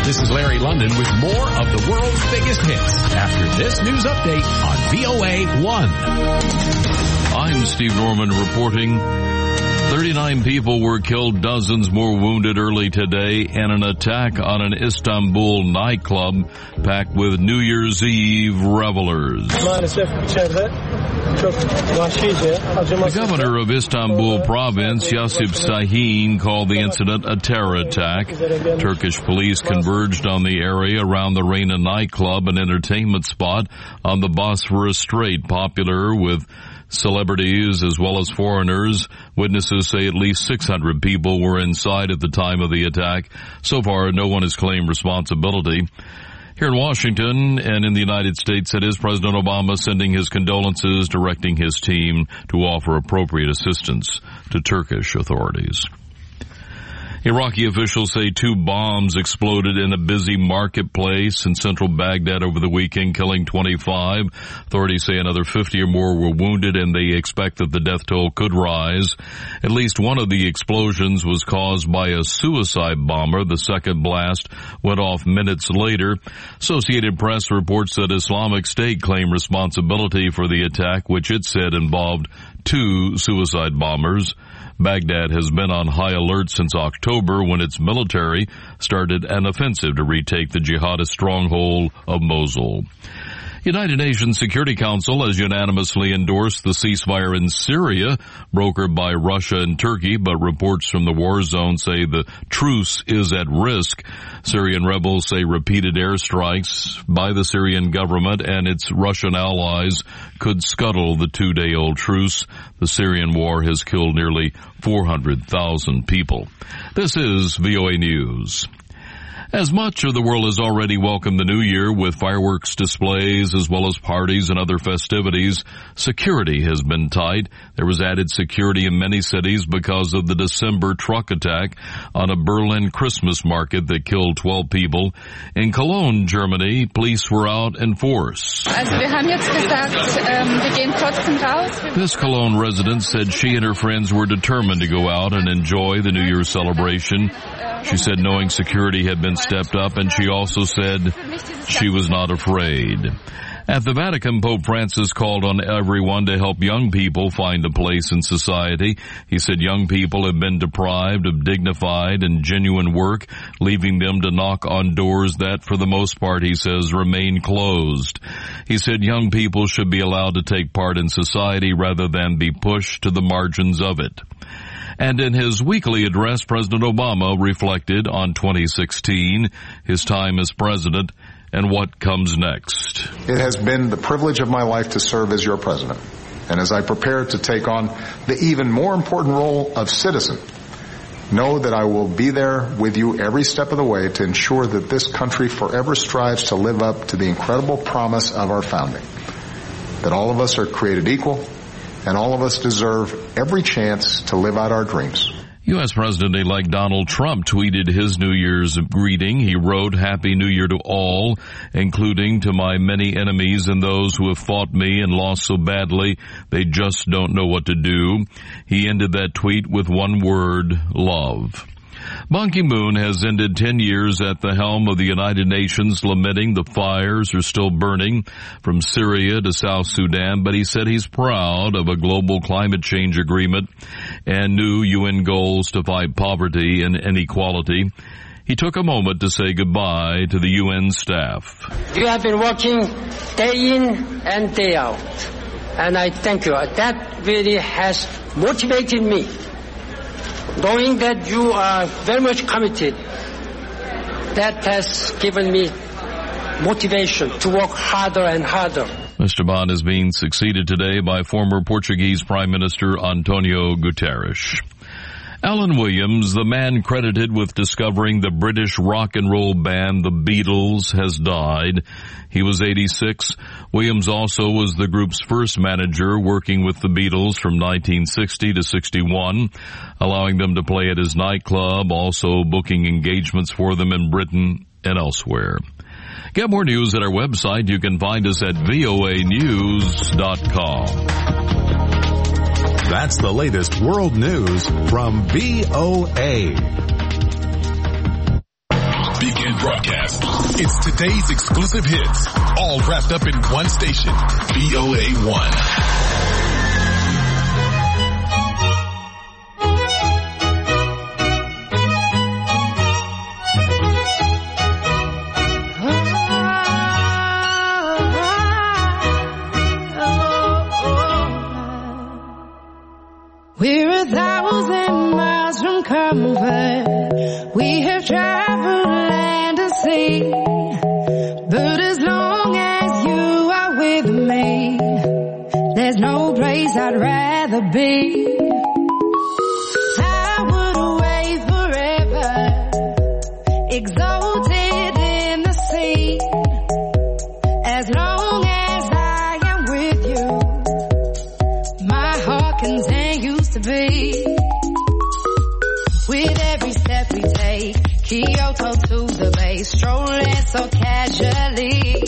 This is Larry London with more of the world's biggest hits after this news update on VOA 1. I'm Steve Norman reporting. 39 people were killed, dozens more wounded early today in an attack on an Istanbul nightclub packed with New Year's Eve revelers. The governor of Istanbul province, Yasip Sahin, called the incident a terror attack. Turkish police converged on the area around the Reyna nightclub, an entertainment spot on the Bosphorus Strait, popular with celebrities as well as foreigners. Witnesses say at least 600 people were inside at the time of the attack. So far, no one has claimed responsibility. Here in Washington and in the United States, it is President Obama sending his condolences, directing his team to offer appropriate assistance to Turkish authorities. Iraqi officials say 2 bombs exploded in a busy marketplace in central Baghdad over the weekend, killing 25. Authorities say another 50 or more were wounded, and they expect that the death toll could rise. At least one of the explosions was caused by a suicide bomber. The second blast went off minutes later. Associated Press reports that Islamic State claimed responsibility for the attack, which it said involved 2 suicide bombers. Baghdad has been on high alert since October, when its military started an offensive to retake the jihadist stronghold of Mosul. United Nations Security Council has unanimously endorsed the ceasefire in Syria, brokered by Russia and Turkey, but reports from the war zone say the truce is at risk. Syrian rebels say repeated airstrikes by the Syrian government and its Russian allies could scuttle the 2-day-old truce. The Syrian war has killed nearly 400,000 people. This is VOA News. As much of the world has already welcomed the new year with fireworks displays as well as parties and other festivities, security has been tight. There was added security in many cities because of the December truck attack on a Berlin Christmas market that killed 12 people. In Cologne, Germany, police were out in force. This Cologne resident said she and her friends were determined to go out and enjoy the New Year's celebration. She said knowing security had been stepped up, and she also said she was not afraid. At the Vatican, Pope Francis called on everyone to help young people find a place in society. He said young people have been deprived of dignified and genuine work, leaving them to knock on doors that, for the most part, he says, remain closed. He said young people should be allowed to take part in society rather than be pushed to the margins of it. And in his weekly address, President Obama reflected on 2016, his time as president, and what comes next. It has been the privilege of my life to serve as your president. And as I prepare to take on the even more important role of citizen, know that I will be there with you every step of the way to ensure that this country forever strives to live up to the incredible promise of our founding, that all of us are created equal, and all of us deserve every chance to live out our dreams. U.S. President-elect Donald Trump tweeted his New Year's greeting. He wrote, "Happy New Year to all, including to my many enemies and those who have fought me and lost so badly they just don't know what to do." He ended that tweet with one word: love. Ban Ki-moon has ended 10 years at the helm of the United Nations, lamenting the fires are still burning from Syria to South Sudan, but he said he's proud of a global climate change agreement and new UN goals to fight poverty and inequality. He took a moment to say goodbye to the UN staff. You have been working day in and day out, and I thank you. That really has motivated me. Knowing that you are very much committed, that has given me motivation to work harder and harder. Mr. Ban is being succeeded today by former Portuguese Prime Minister Antonio Guterres. Alan Williams, the man credited with discovering the British rock and roll band The Beatles, has died. He was 86. Williams also was the group's first manager, working with the Beatles from 1960 to 61, allowing them to play at his nightclub, also booking engagements for them in Britain and elsewhere. Get more news at our website. You can find us at voanews.com. That's the latest world news from VOA. Begin broadcast. It's today's exclusive hits, all wrapped up in one station, VOA1. We're 1,000 miles from comfort. We have traveled land and sea. But as long as you are with me, there's no place I'd rather be. I would away forever, exalted in the sea. As long as I am with you, my heart continues to beat. With every step we take, Kyoto to the bay, strolling so casually.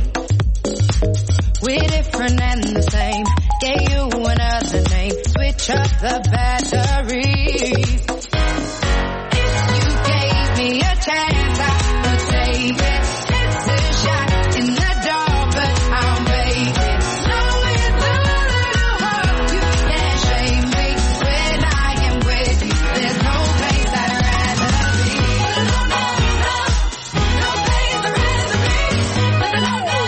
We're different and the same, gave you another name, switch up the batteries. If you gave me a chance, I would take it. It's a shot in the dark, but I'll make it. Knowing the little hope you can't shame me. When I am with you, there's no place I'd rather be. No place I'd rather be. No place I'd rather be.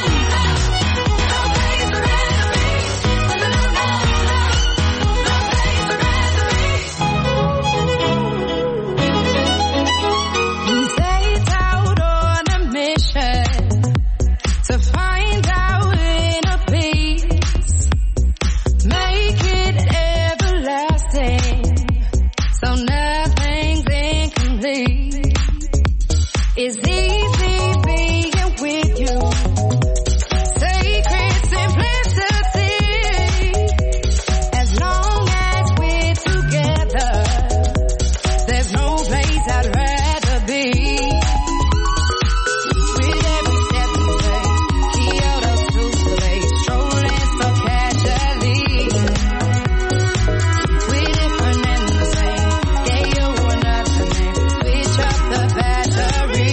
We set out on a mission to find our inner peace, make it everlasting, so nothing's incomplete. It's easy being with you, sacred simplicity. As long as we're together, there's no place I'd rather be. With every step we take, Kyoto to the bay, strolling so casually. We're different and the same, gave you another name, switch up the battery.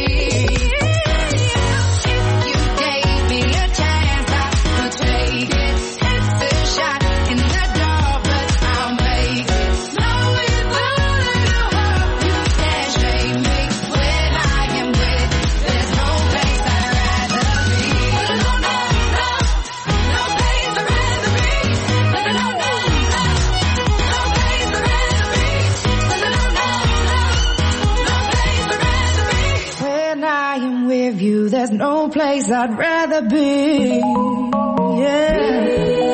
If you gave me a chance, I would take it. It's a shot in the dark, but I'll make it. Knowing the little hope you can't shame me. When I am with you, there's no place I'd rather be. No place I'd rather be. No place I'd rather be. When I am with you, there's no place I'd rather be. Yeah.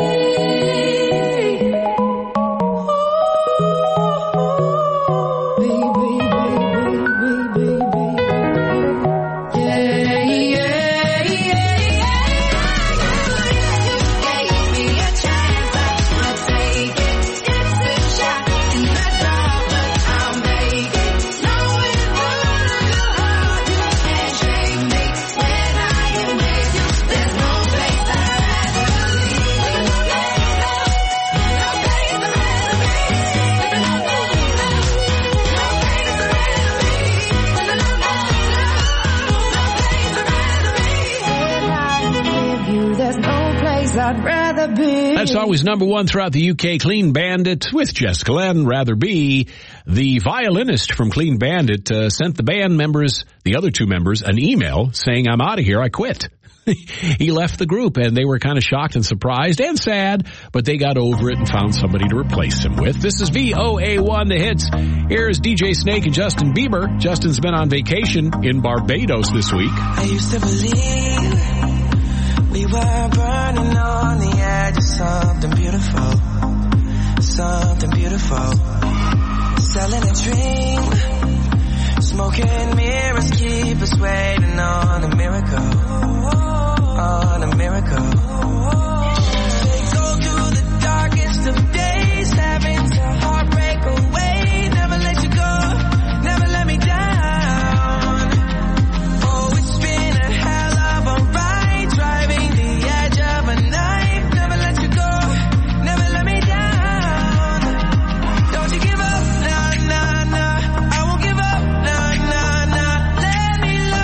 I'd rather be. That song was number one throughout the UK. Clean Bandit with Jessica Lange, Rather Be. The violinist from Clean Bandit sent the band members, the other two members, an email saying, "I'm out of here, I quit." He left the group, and they were kind of shocked and surprised and sad, but they got over it and found somebody to replace him with. This is VOA1 The Hits. Here's DJ Snake and Justin Bieber. Justin's been on vacation in Barbados this week. I used to believe we were burning on the edge of something beautiful, something beautiful. Selling a dream, smoking mirrors keep us waiting on a miracle, on a miracle. They go through the darkest of days, having to heartbreak away. Never let you go, never let me down. Oh, it's been a hell of a ride, driving the edge of a knife. Never let you go, never let me down. Don't you give up, nah, nah, nah. I won't give up, nah, nah, nah. Let me love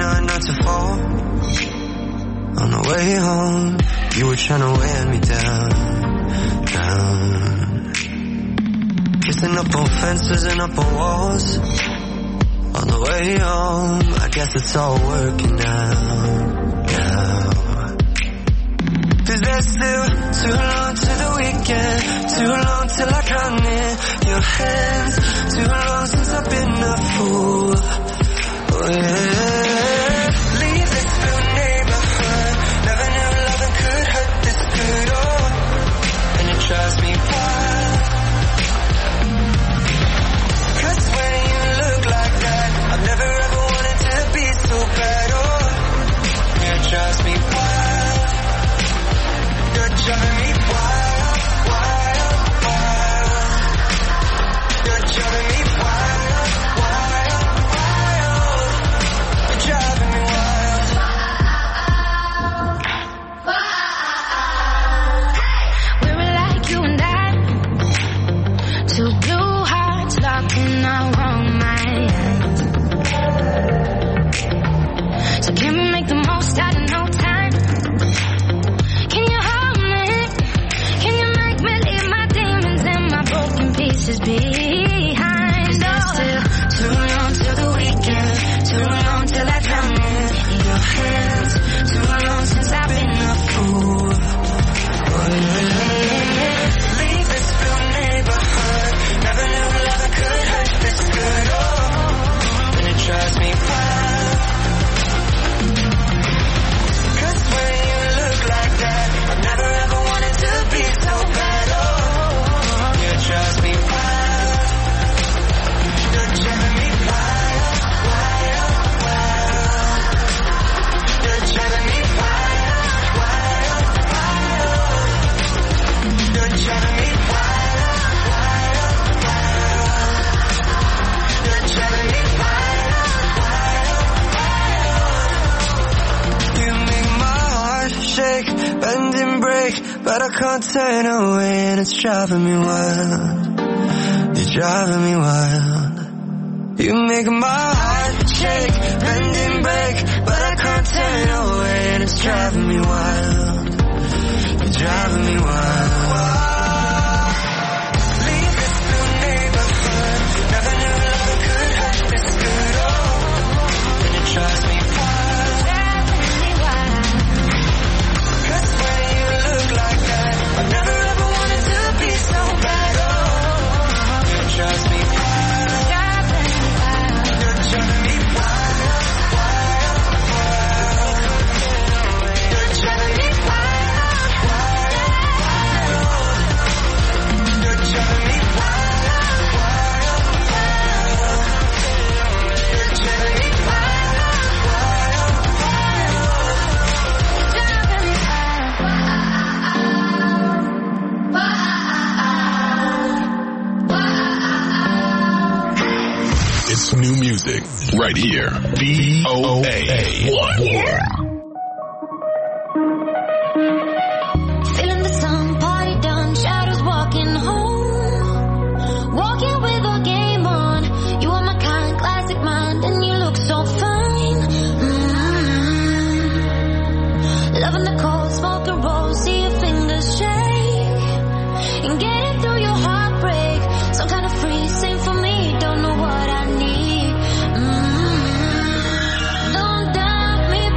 hard not to fall. On the way home, you were trying to wear me down. Kissing up on fences and up on walls. On the way home, I guess it's all working out now. 'Cause there's still too long to the weekend, too long till I come in your hands, too long since I've been a fool. Oh yeah. Leave this new neighborhood, never knew loving could hurt this good. Oh, and it drives me wild. 'Cause when you look like that, I've never ever wanted to be so bad. Oh, it drives me wild. You're driving me wild, wild, wild. You're driving me wild, wild, wild. You're driving me wild. We were like you and I, two blue hearts locked in our own minds. So can we make the most out of no time? Can you hold me? Can you make me leave my demons and my broken pieces behind? Oh, still too long till the weekend, too long till I drown in your hands, too long since I've been a fool. Oh, yeah. Leave this new neighborhood, never knew loving could hurt this good. Oh, and it drives me wild. 'Cause when you look like that, I've never ever wanted to be so bad. Oh, it drives me wild. You're driving me wild, wild, wild. You're driving me wild, wild, wild. You're driving me wild, wild, wild. You're driving me wild, wild, wild. You make my heart shake, bend and break, but I can't turn away and it's driving me wild. You're driving me wild. You make my heart shake, bend and break, but I can't turn away and it's driving me wild. You're driving me wild. Leave this new neighborhood, never knew love could hurt this good. Oh, and it drives me wild. 'Cause when you look like that, I've never ever wanted to be so bad. Oh, it drives me wild. You're driving me wild, wild, wild. You're driving me wild, wild, wild. You're driving me wild, wild, wild. You're driving me wild, wild, wild. It's new music right here. VOA1. Feeling the sun, party done, shadows walking home. Walking with a game on. You are my kind, classic mind, and you look so fine. Loving the cold, smoking rolls, see your fingers shake. And getting through your heartbreak. Some kind of free, sing for me, don't know what I need. Don't doubt me,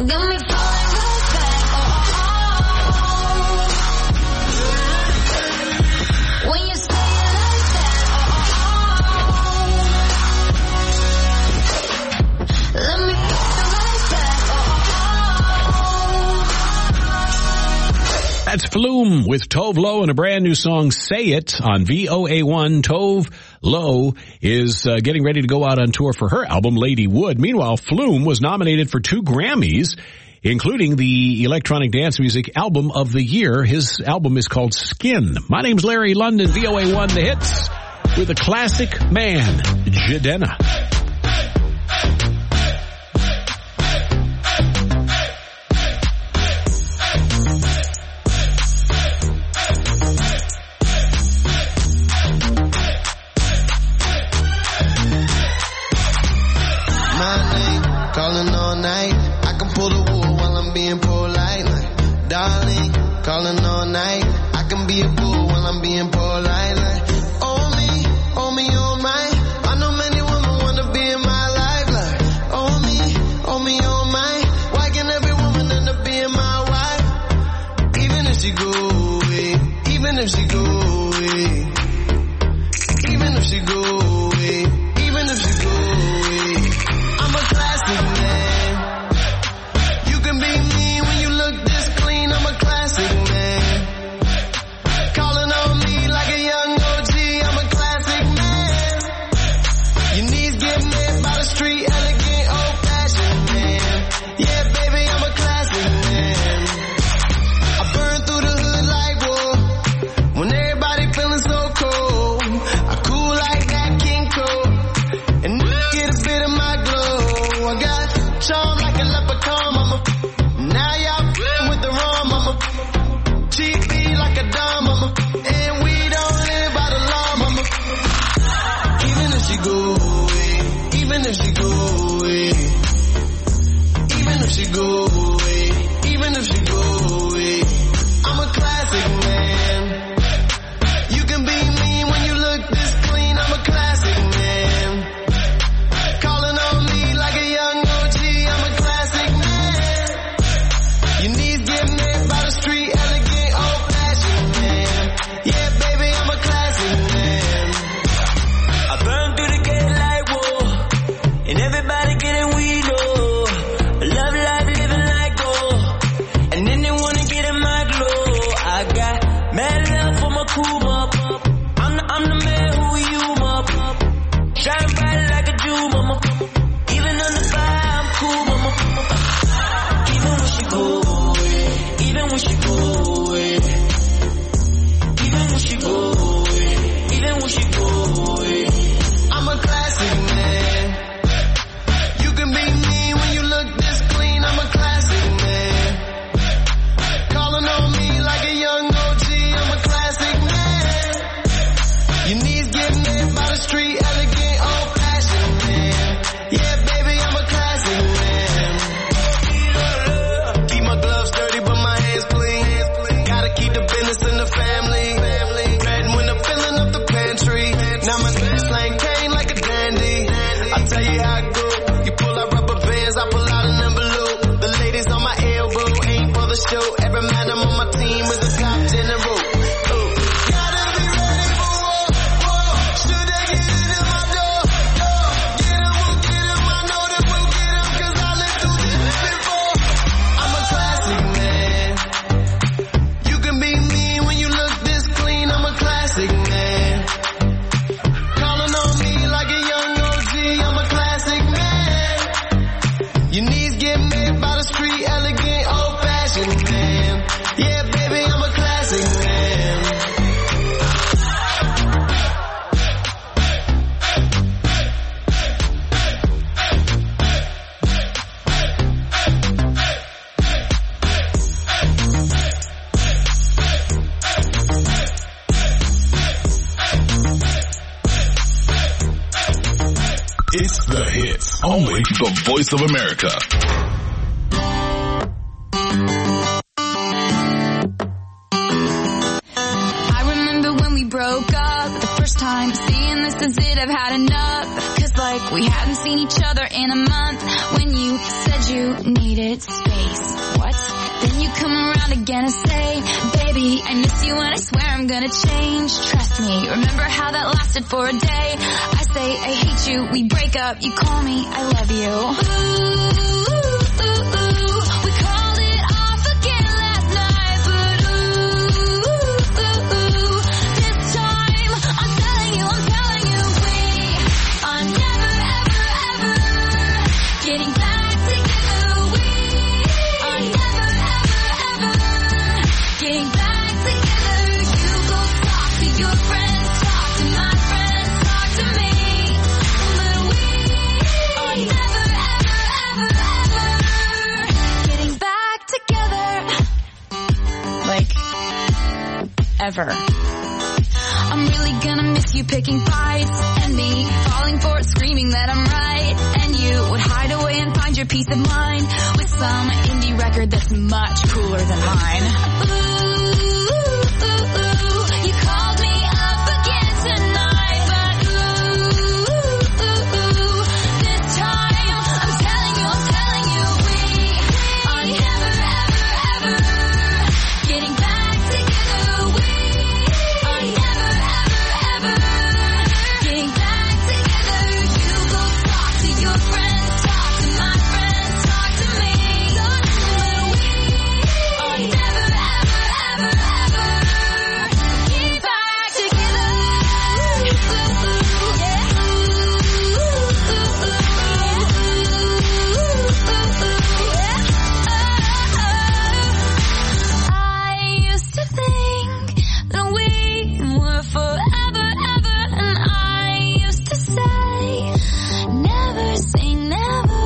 Got me falling right back. When you say it like that. Let me feel right back. That's Flume with Tove Lo and a brand new song, Say It, on VOA1. Tove Lo is getting ready to go out on tour for her album, Lady Wood. Meanwhile, Flume was nominated for 2 Grammys, including the Electronic Dance Music Album of the Year. His album is called Skin. My name's Larry London, VOA1 The Hits, with a classic man, Jidenna. Calling all night, I can pull the wool while I'm being polite. Like, darling, calling all night, I can be a fool while I'm being polite. Like, oh me, oh my. I know many women wanna be in my life. Like, oh me, oh my. Why can every woman end up being my wife? Even if she go away, even if she go away, even if she go away, even if she go away. I'm a classic man. You can be mean when you look this clean. I'm a classic man. Calling on me like a young OG. I'm a classic man. Your knees get made by the street, elegant, old-fashioned man. Yeah, baby, I'm a classic man. I burn through the hood like war. When everybody feeling so cold, I cool like that King Cole. And get a bit of my glow. I got charm like a leprechaun, mama. Now y'all with the wrong, mama. Cheap beat like a dumb, mama. And we don't live by the law, mama. Even if she go away, even if she go away, even if she go away, even if she go away, I'm a classic man. You can be mean when you look this clean. I'm a classic man. Calling on me like a young OG. I'm a classic man. Your knees get made by the street, elegant, old-fashioned man. Yeah, baby, I'm a classic man. I burn through the gate like war, and everybody getting weed, oh. Love life, living like gold, and then they wanna get in my glow. I got mad love for my cool mop. I'm the man who you mop. Shine bright like a jewel, mama. Even on the fire, I'm cool, mama. Even when she go away, even when she go away, even when she go away, even when she go away, I'm a classic man. You can be mean when you look this clean. I'm a classic man. Calling on me like a young OG. I'm a classic man. Your knees get made by the street, elegant, old-fashioned man. Yeah, baby, I'm a classic man. Keep my gloves dirty, but my hands clean. Gotta keep the business in the family. Red when I'm filling up the pantry. Now my slang cane like a dandy. I tell you how it go. You pull out rubber bands, I pull out an envelope. The ladies on my elbow ain't for the show. Every man I'm on my team is a cop general. Gotta be ready for war. Should they get it in my door? Get 'em, we'll get 'em. I know that we'll get 'em, 'cause I lived through this before. I'm a classic man. You can be mean when you look this clean. I'm a classic man. Calling on me like a young OG. I'm a classic man. Your knees get made by the street, elegant, old-fashioned man. Yeah, baby, I'm a classic man. It's The Hits, only the voice of America. I remember when we broke up the first time, saying this is it, I've had enough. 'Cause like like we hadn't seen each other in a month. When you said you needed space, what? Then you come around again and say, baby, I miss you and I swear I'm gonna change. Trust me, remember how that lasted for a day? I say I hate you, we break up, you call me, I love you. Ooh, we called it off again last night, but this time I'm telling you, we are never, ever, ever getting back together. We are never, ever, ever getting back together. You go talk to your friends, talk to my friends, talk to me, but we are never, ever, ever, ever getting back together. Like, ever. I'm really gonna miss you picking fights and me falling for it, screaming that I'm right. And you would hide away and find your peace of mind with some indie record that's much cooler than mine. You called me up again tonight, but this time I'm telling you, we are never, ever, ever getting back together. We are never, ever, ever getting back together. You go talk to your friends, talk to my friends, talk to me, but we are never, ever, ever, ever getting back together. I used to think that we were forever, ever, and I used to say, never say never.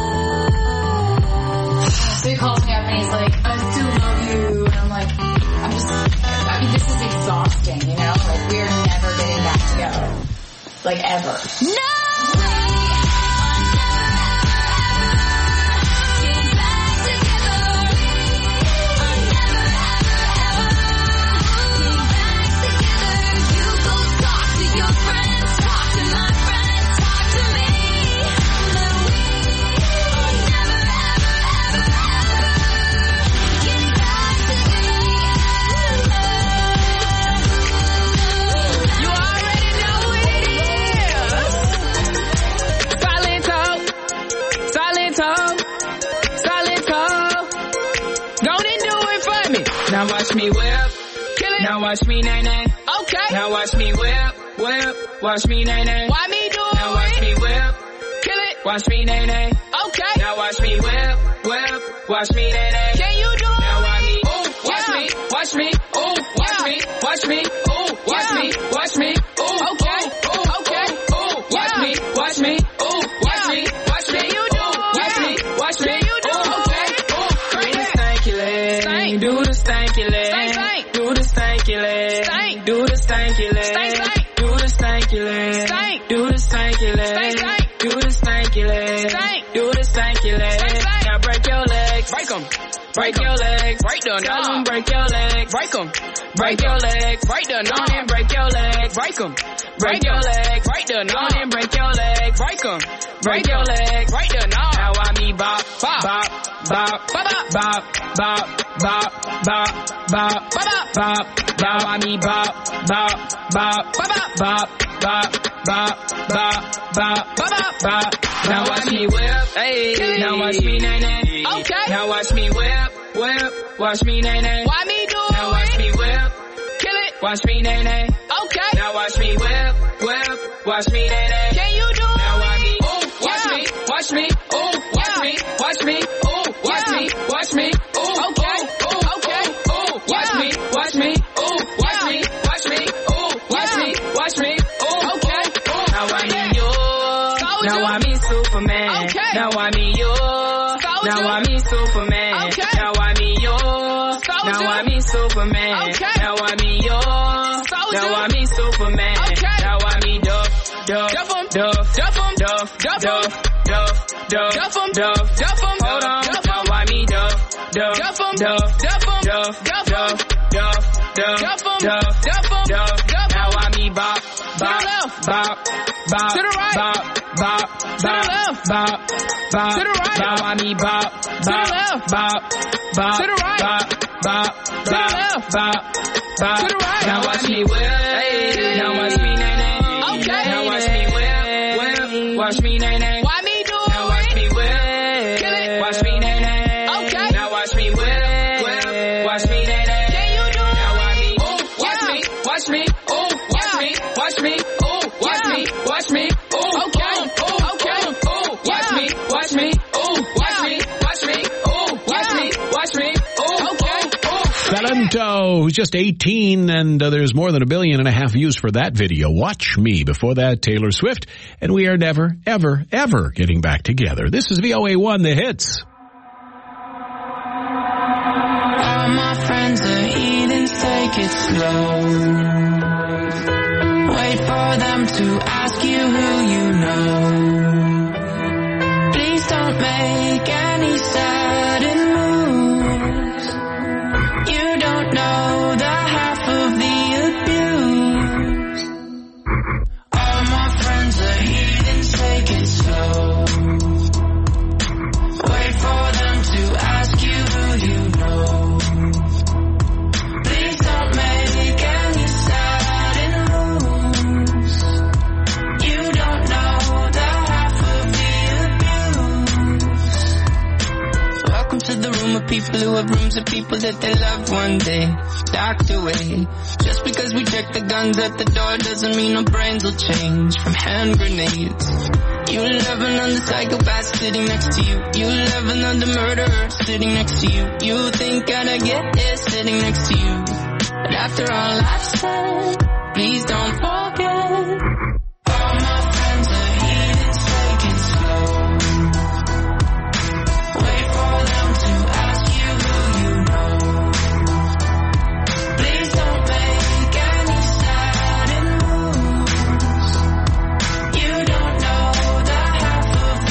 So he calls me up and he's like, I still love you. And I'm like, this is exhausting, you know? Like, we're never getting back together. Like, ever. No! We are never, ever, ever getting back together. We are never, ever, ever getting back together. You go talk to your friends, talk to my friends, talk to me, but we are never, ever, ever, ever getting back together. You already know it is. Silent talk. Go and do it for me. Now watch me whip. Kill it. Now watch me nay-nay. Okay. Now watch me whip. Watch me nay-nay. Why me do it? Now watch me whip. Kill it. Watch me nay-nay. Okay. Now watch me whip. Watch me nay-nay. Can you do it? Now watch me. Ooh, watch me. Watch me. Ooh, watch me. Watch me. Ooh, watch me. Watch me. Ooh, okay. Okay. Ooh, watch me. Watch me. Ooh, watch me. Watch me. You do it. Watch me. Watch me. You do it. Okay. Ooh, do the stanky leg. Do the stanky leg. Do the stanky leg. Do the stanky leg. Do the stanky leg. Do the stanky leg. Do the stanky leg. Do the stanky leg. Now break your legs. Break them. Break your legs. Break them. Tell them break your legs. Break them. Break your legs. Break them. On and break your legs. Break them. Break your legs. Break them. On and break your legs. Break them. Break your legs. Break them. Now I me bop, bop, bop, bop, bop, bop, bop, bop, bop, bop, bop. Now I me bop, bop, bop, bop, bop, bop, bop, bop, bop, bop. Now watch me whip, hey. Now watch me nay-nay. Okay. Now watch me whip. Watch me nay-nay. Why me do it? Now watch me whip. Kill it. Watch me nay-nay. Okay. Now watch me whip. Watch me nay-nay. Can you do it? Now watch me. Ooh, watch me. Watch me. Ooh, watch me. Watch me. Ooh, watch me. Watch me. Ooh, okay. Ooh, okay. Ooh, watch me. Watch me. Ooh, watch me. Watch me. Ooh, watch me. Watch me. Ooh, okay. Now I need you. Now I me Superman. Okay. Now I me you. Now I me Superman. Okay. Now I me you. Now I me Superman. Okay. Now I me you. Now I me Superman. Okay. Now I me Duff. Hold on. Now I me Duff. Now I me bop. To the right. Bop. bop, bop. To the right. Now watch me bop, bop. To the left. Bop, bop. To the right. Bop, bop. To the left. Bop, bop. To the right. Now watch me whip. Hey. Now watch me nay nay. Okay. Now watch me whip, whip. Watch me nay nay. Why me do it? Now watch me whip. Kill it. Watch me nay nay. Okay. Now watch me whip, whip. Watch me nay nay. Can you do it? Now watch me. Ooh, watch me. Watch me. Ooh, watch me. Watch me. Ooh, watch me. Watch me. Ooh, okay. Ooh, okay. Ooh, watch me. Watch me. Ooh, watch me. Watch me. Ooh, watch me. Watch me. Ooh, okay. Valento, who's just 18, and there's more than 1.5 billion views for that video. Watch Me. Before that, Taylor Swift, and we are never, ever, ever getting back together. This is VOA1, The Hits. All my friends are heathens, take it slow. Wait for them to ask you who you know. Please don't make any sudden moves. You don't know the half of the abuse. All my friends are heathens, take it slow. Wait for them to ask you who you know. Please don't make any sudden moves. You don't know the half of the abuse. Welcome to the room of people who have rooms of people that they loved one day docked away. Just because we check the guns at the door doesn't mean our brains will change from hand grenades. You love another psychopath sitting next to you. You love another murderer sitting next to you. You think I'd get here sitting next to you. But after all I've said, please don't forget. All my friends are heathens, take it slow. Wait for them to ask you who you know. Please don't make any sudden moves. You don't know the half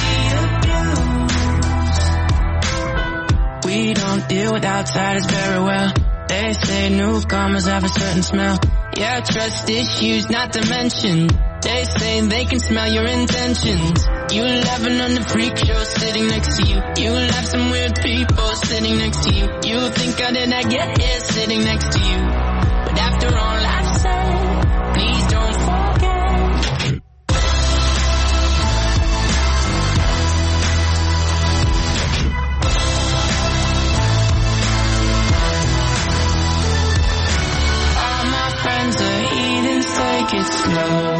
of the abuse. We don't deal with outsiders very well. They say newcomers have a certain smell. Yeah, trust issues not to mention. They say they can smell your intentions. You laughing on the freak show sitting next to you. You laugh some weird people sitting next to you. You think how did I get here sitting next to you? But after all I've said, please don't forget. All my friends are heathens, take it slow.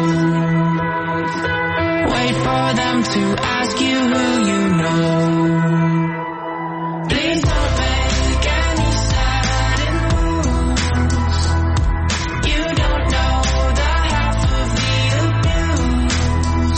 Wait for them to ask you who you know. Please don't make any sudden moves. You don't know the half of the abuse.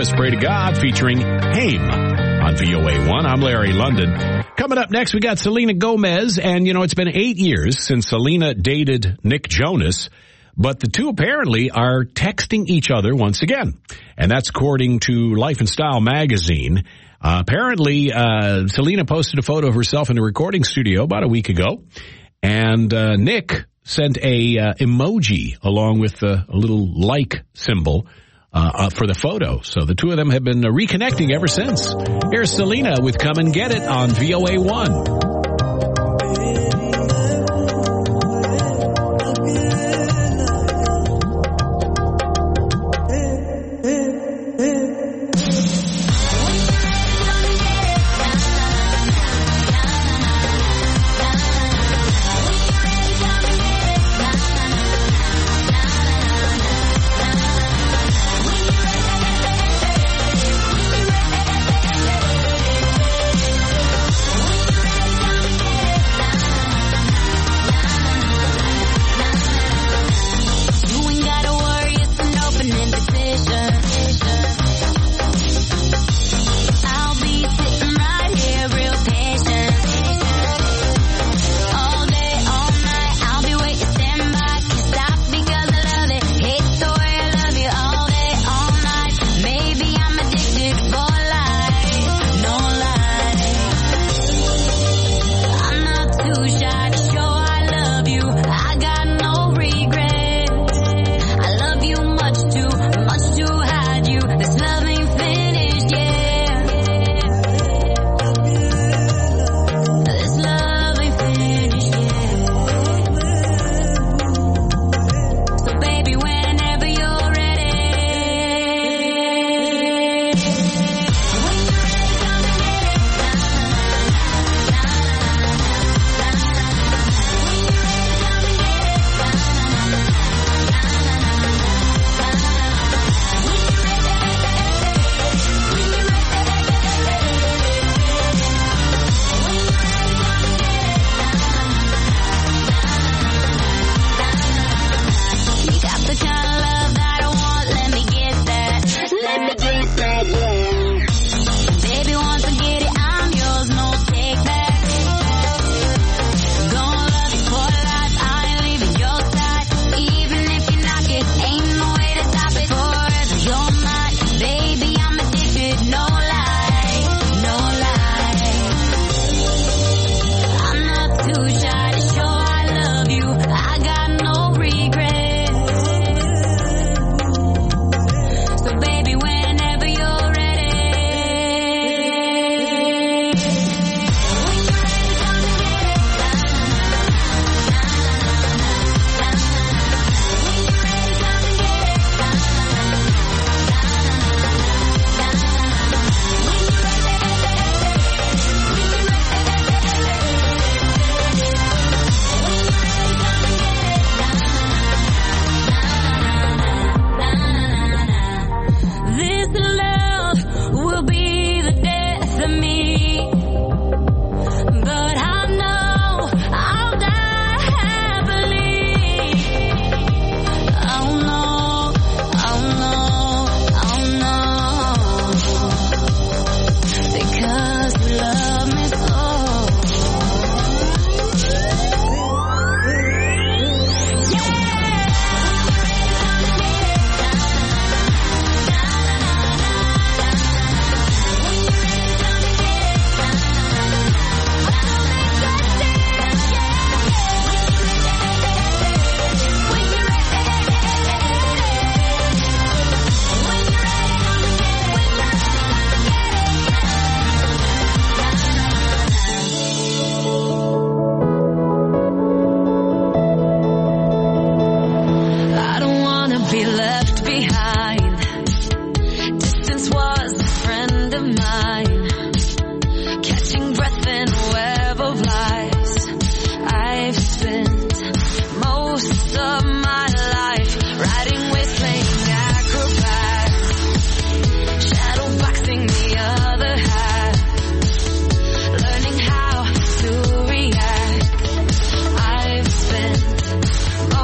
Paris, Pray to God, featuring Haim on VOA1. I'm Larry London. Coming up next, we got Selena Gomez, and it's been 8 years since Selena dated Nick Jonas, but the two apparently are texting each other once again, and that's according to Life and Style magazine. Apparently, Selena posted a photo of herself in a recording studio about a week ago, and Nick sent a emoji along with a little like symbol for the photo. So the two of them have been reconnecting ever since. Here's Selena with Come and Get It on VOA1.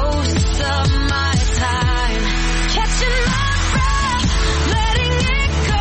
Catching my breath, letting it go.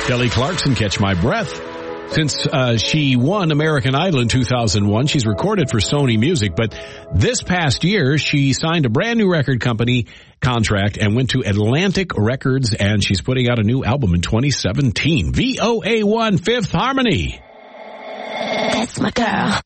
Kelly Clarkson, Catch My Breath. Since she won American Idol in 2001, she's recorded for Sony Music, but this past year she signed a brand new record company contract and went to Atlantic Records, and she's putting out a new album in 2017. VOA1 Fifth Harmony. That's my girl.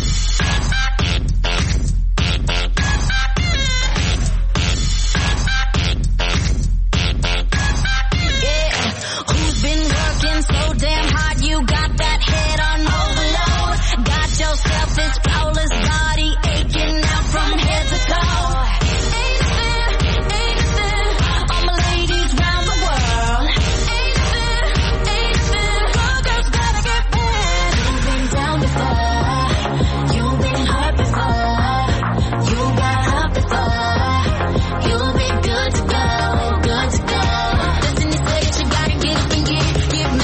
So damn hard, you got that head on overload. Got yourself this flawless body aching out from head to toe. Ain't it fair? All my ladies round the world. Ain't it fair? All girls gotta get paid. You've been down before. You've been hurt before. You got hurt before. You'll be good to go, good to go. Destiny said that you gotta get up and get it.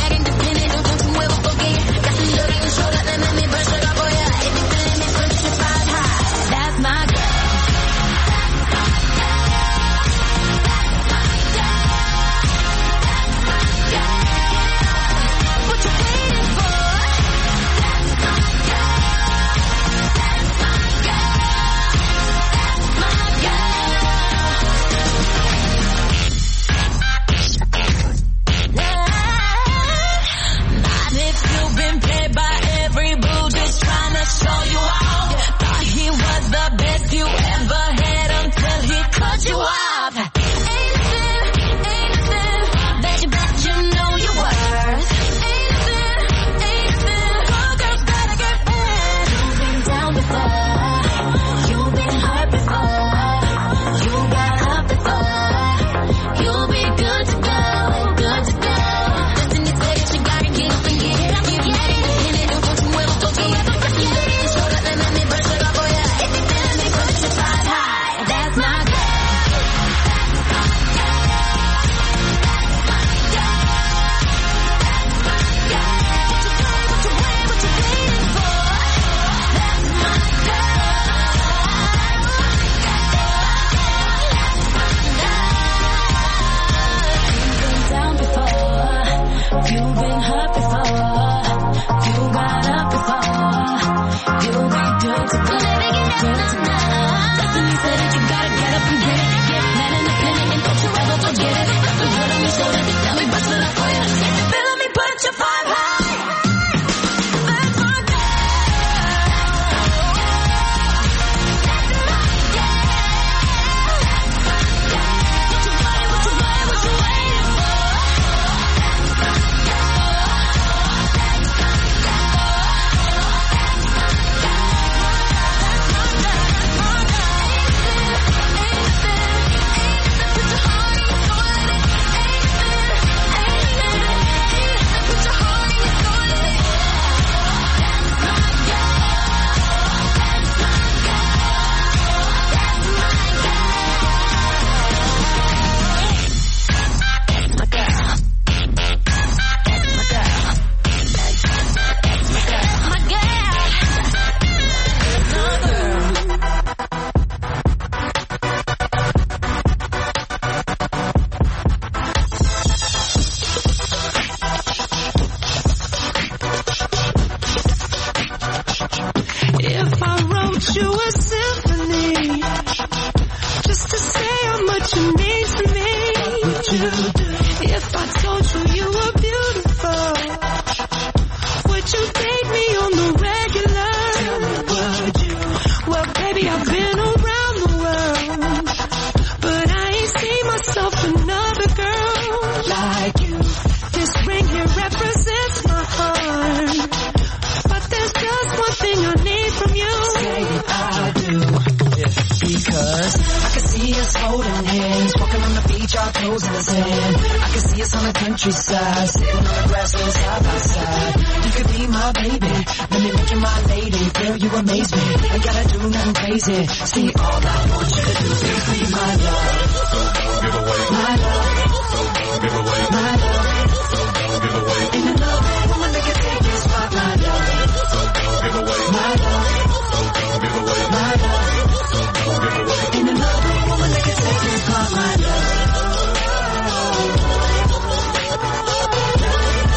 Countryside, sitting on the grassland side by side. You could be my baby, let me make you my lady. Girl, you amaze me, ain't gotta do nothing crazy. See, all I want you to do is be my love. So don't give away my love. So don't give away my love. So don't give away. In the love, woman that can take your spot, my love. So don't give away my love. So don't give away my love. So don't give away. In the love, woman that can take your spot, my love.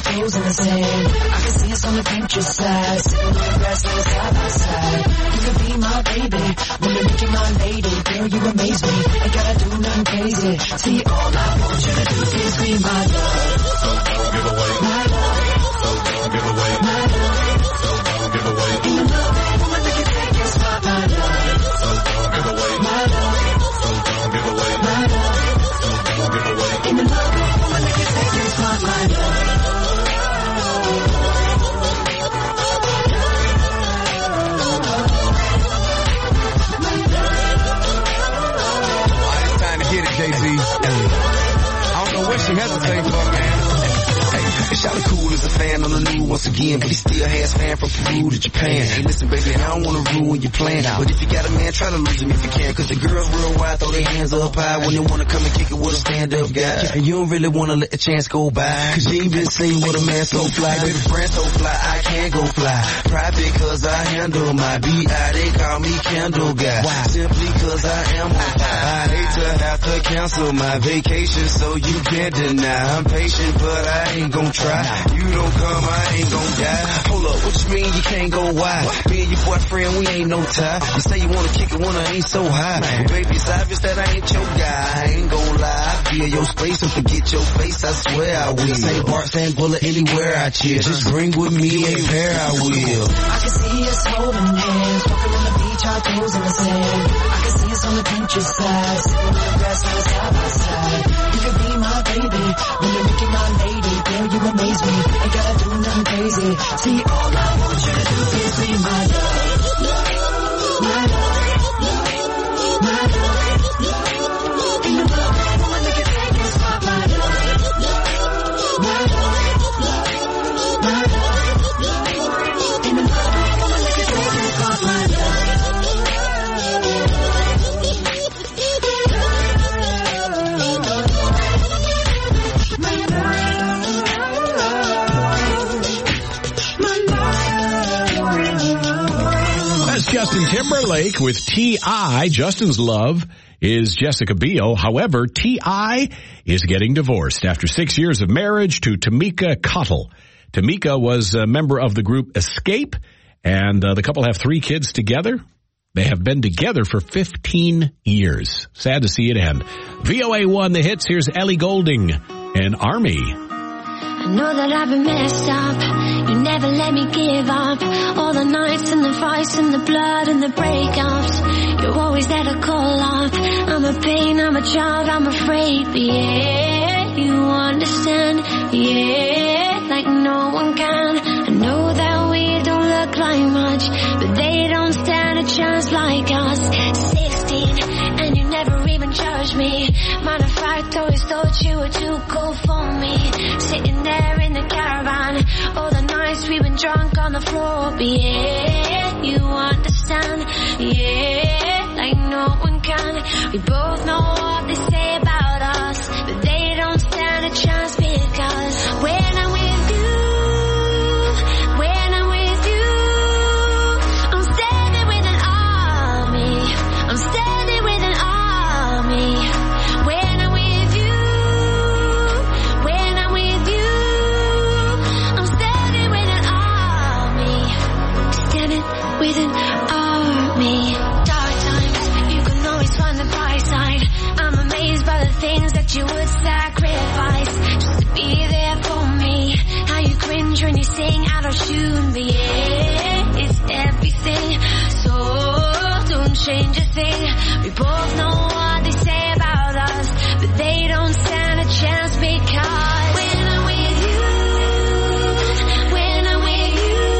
toes in the sand. I can see us on the countryside, sitting on the grassland side by side. You could be my baby, wanna make you my lady. Girl, you amaze me, ain't gotta do nothing crazy. See, all I want you to do is be my love. So don't give away my love. So don't give away my love. So don't give away. In the love, woman, make you take your spot, my love. So don't give away my love. So don't give away my love. So don't give away. In the love, woman, make you take your spot, my love. Jay-Z. I don't know what she hesitating for, man. Hey, Shawty cool as a fan on the new once again, but he still has fan from Peru to Japan. Hey, listen, baby, I don't wanna ruin your plan, but if you got a man, try to lose him if you can, cause the girls real wide throw their hands up high when they wanna come and kick it with a stand-up guy. And you don't really wanna let the chance go by, cause you ain't been seen with a man so fly. Baby, friend so fly, I can't go fly. Private cause I handle my B.I. They call me Candle Guy. Why? Simply cause I am on fire. I hate to have to cancel my vacation, so you can't deny. I'm patient, but I ain't gon' try. You don't come, I ain't gon' die. Hold up, what you mean you can't go wide? Me and your boyfriend, we ain't no tie. You say you wanna kick it when I ain't so high. Well, baby, it's obvious that I ain't your guy. I ain't gon' lie. I feel your space and forget your face, I swear I will. St. Bart, St. Bullet, anywhere I chill. Just bring with me a pair, I will. I can see us holding hands, walking on the beach, our toes in the sand. I can see us on the countryside, sitting on the grassland side by side. You could be my baby, wanna make you my lady. Girl, you amaze me, ain't gotta do nothing crazy. See, all I want you to do is be my love. My love. My love. In the love, woman, make it take your spot, my love. My love. My love. In the love, woman, make it take your spot, my love. That's Justin Timberlake with T.I. Justin's love is Jessica Biel. However, T.I. is getting divorced after 6 years of marriage to Tamika Cottle. Tamika was a member of the group Escape, and the couple have 3 kids together. They have been together for 15 years. Sad to see it end. VOA1, the hits. Here's Ellie Goulding and Army. I know that I've been messed up. You never let me give up. All the nights and the fights and the blood and the breakups. You're always there to call up. I'm a pain, I'm a child, I'm afraid. But yeah, you understand. Yeah, like no one can. I know that we don't look like much, but they don't stand a chance like us. 16, and you never even judged me. Matter of fact, always thought you were too cool for me. Sitting there in the caravan, all the nights we've been drunk on the floor. But yeah, you understand. Yeah, like no one can. We both know what they say about us, but they don't stand a chance because when I'm with you, when I'm with you, I'm standing with an army. I'm standing with an army. When I'm with you, when I'm with you, I'm standing with an army. Standing with an army. Dark times, you can always find the bright side. I'm amazed by the things that you would sacrifice just to be there for me. How you cringe when you sing out of tune, but yeah, it's everything. So don't change a thing. We both know what they say about us, but they don't stand a chance because when I'm with you, when I'm with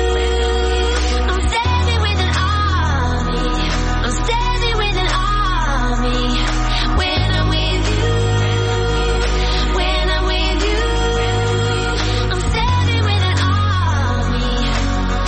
you, I'm standing with an army. I'm standing with an army. When I'm with you, when I'm with you, I'm standing with an army.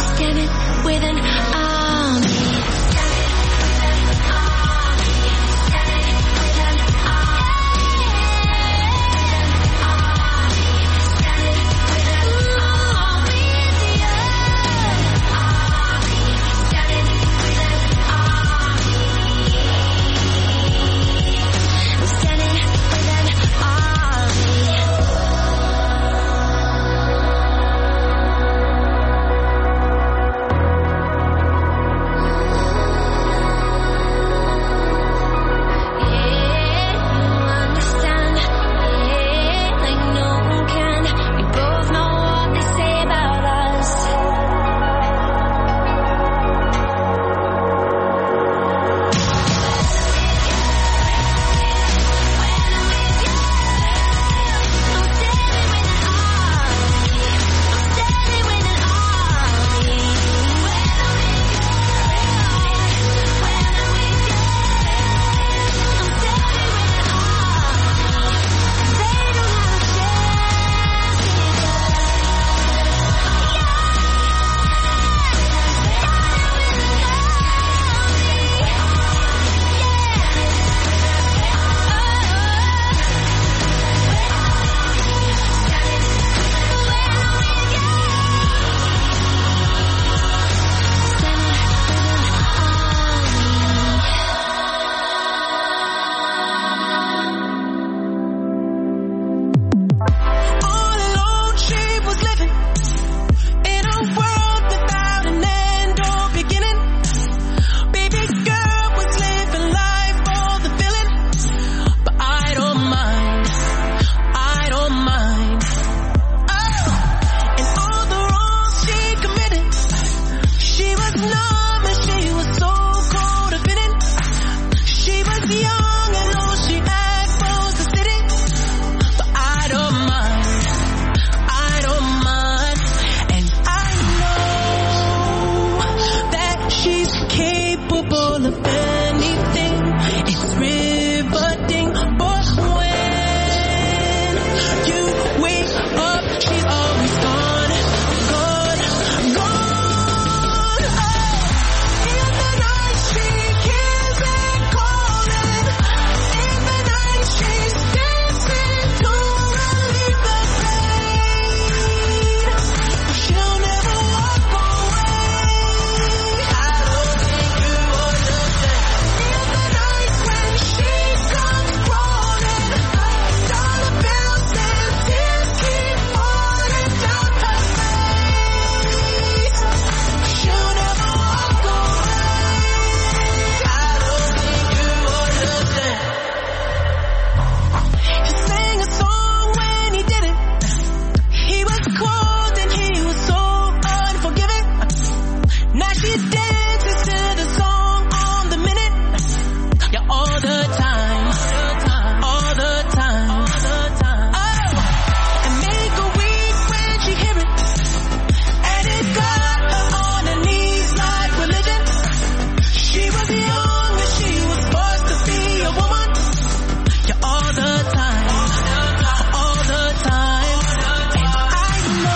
She dances to the song on the minute. Yeah, all the time. All the time. Oh, and make a week when she hear it. And it got her on her knees like religion. She was young and she was forced to be a woman. Yeah, all the time. All the time. And I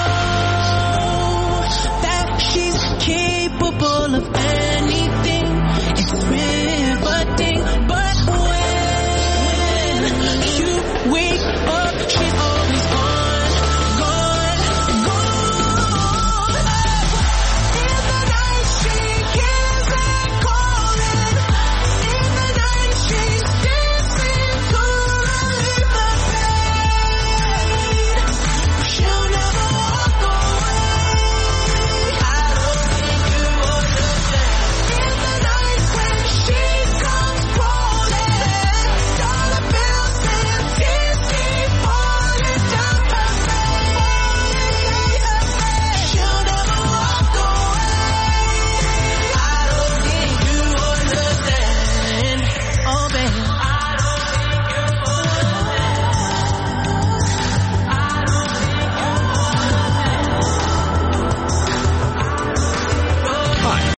know that she's capable of anything. It's riveting, but when you wake up